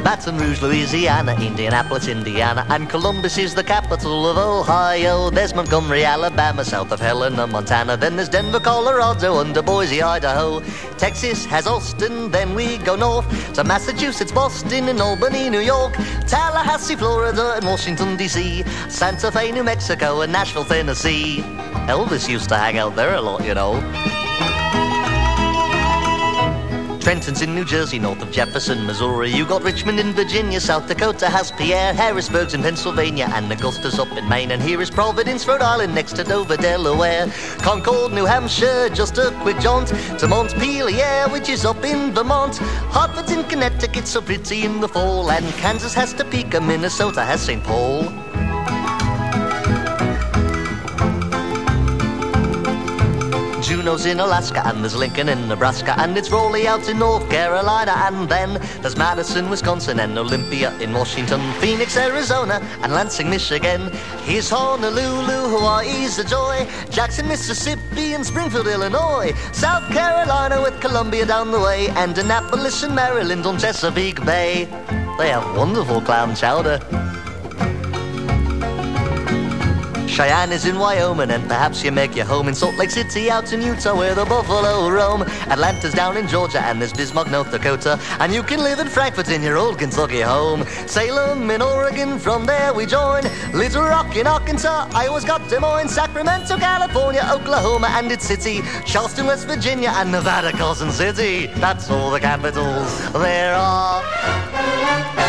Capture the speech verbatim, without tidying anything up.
Baton Rouge, Louisiana, Indianapolis, Indiana, and Columbus is the capital of Ohio. There's Montgomery, Alabama, south of Helena, Montana. Then there's Denver, Colorado, under Boise, Idaho. Texas has Austin, then we go north to Massachusetts, Boston, and Albany, New York. Tallahassee, Florida, and Washington, D C. Santa Fe, New Mexico, and Nashville, Tennessee. Elvis used to hang out there a lot, you know. Trenton's in New Jersey, north of Jefferson, Missouri. You got Richmond in Virginia, South Dakota has Pierre. Harrisburg's in Pennsylvania, and Augusta's up in Maine. And here is Providence, Rhode Island, next to Dover, Delaware. Concord, New Hampshire, just a quick jaunt to Montpelier, which is up in Vermont. Hartford's in Connecticut, so pretty in the fall. And Kansas has Topeka, Minnesota has Saint Paul. Juneau's in Alaska, and there's Lincoln in Nebraska, and it's Raleigh out in North Carolina. And then there's Madison, Wisconsin, and Olympia in Washington, Phoenix, Arizona, and Lansing, Michigan. Here's Honolulu, Hawaii's a joy, Jackson, Mississippi, and Springfield, Illinois. South Carolina with Columbia down the way, and Annapolis in Maryland on Chesapeake Bay. They have wonderful clam chowder. Cheyenne is in Wyoming, and perhaps you make your home in Salt Lake City out in Utah where the buffalo roam. Atlanta's down in Georgia, and there's Bismarck, North Dakota, and you can live in Frankfort in your old Kentucky home. Salem in Oregon, from there we join Little Rock in Arkansas, Iowa's got Des Moines, Sacramento, California, Oklahoma and its city, Charleston, West Virginia, and Nevada, Carson City. That's all the capitals there are.